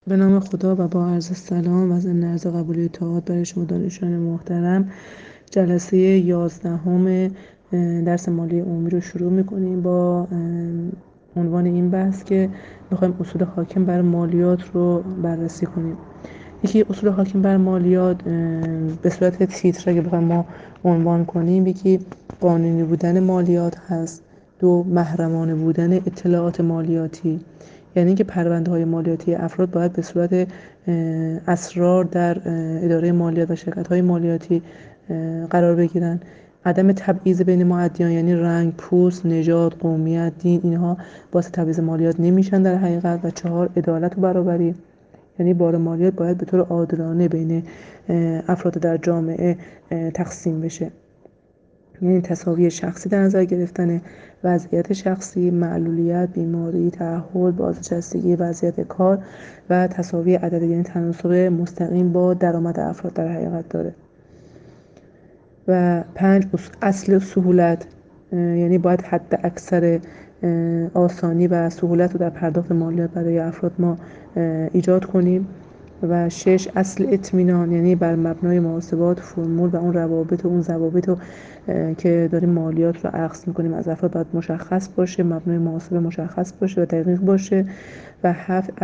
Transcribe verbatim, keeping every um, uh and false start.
به نام خدا و با عرض سلام و ضمن عرض قبول اطاعت برای شما دانشجویان محترم، جلسه یازدهم درس مالی عمومی رو شروع میکنیم با عنوان این بحث که میخوایم اصول حاکم بر مالیات رو بررسی کنیم. یکی اصول حاکم بر مالیات به صورت تیتر اگه بخوایم ما عنوان کنیم، یکی قانونی بودن مالیات هست، دو محرمانه بودن اطلاعات مالیاتی، یعنی اینکه پرونده های مالیاتی افراد باید به صورت اسرار در اداره مالیات و شرکت های مالیاتی قرار بگیرن. عدم تبعیض بین مؤدیان، یعنی رنگ، پوست، نژاد، قومیت، دین، اینها باعث تبعیض مالیات نمیشن در حقیقت. و چهار، عدالت و برابری، یعنی بار مالیات باید به طور عادلانه بین افراد در جامعه تقسیم بشه، یعنی تساوی شخصی در نظر گرفتن وضعیت شخصی، معلولیت، بیماری، تأهل، بازنشستگی، وضعیت کار و تساوی عدد، یعنی تناسب مستقیم با درآمد افراد در حقیقت داره. و پنج، اصل سهولت، یعنی باید حد اکثر آسانی و سهولت رو در پرداخت مالیات برای افراد ما ایجاد کنیم. و شش، اصل اطمینان، یعنی بر مبنای محاسبات، فرمول و اون روابط و اون ضوابط که داریم مالیات رو اخذ میکنیم از افراد باید مشخص باشه، مبنای محاسبه مشخص باشه و دقیق باشه. و هفت،